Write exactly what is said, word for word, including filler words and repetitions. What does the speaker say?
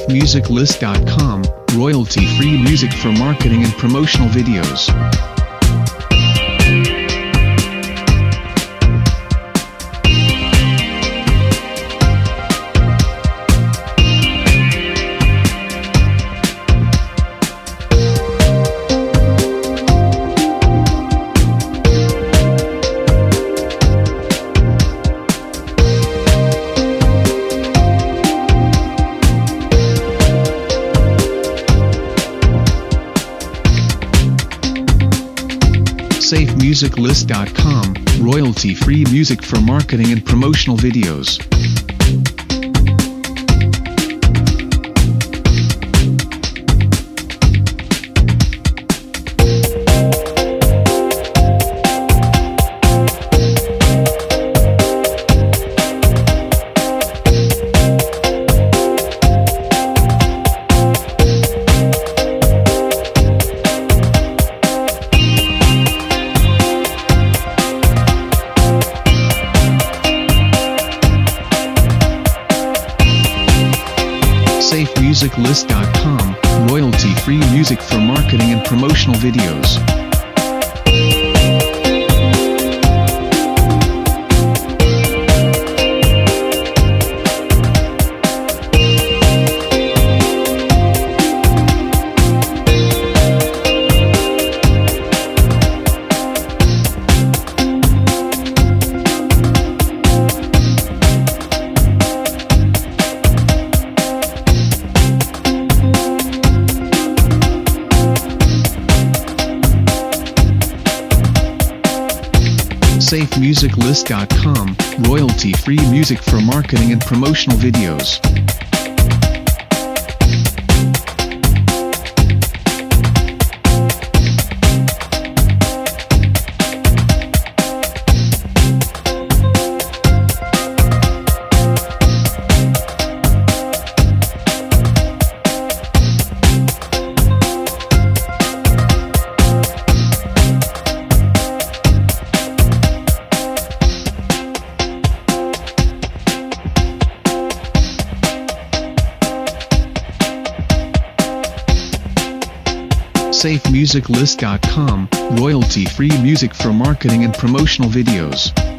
safe music list dot com, royalty-free music for marketing and promotional videos. safe music list dot com, royalty-free music for marketing and promotional videos. safe music list dot com, royalty-free music for marketing and promotional videos. safe music list dot com, royalty-free music for marketing and promotional videos. safe music list dot com, royalty-free music for marketing and promotional videos.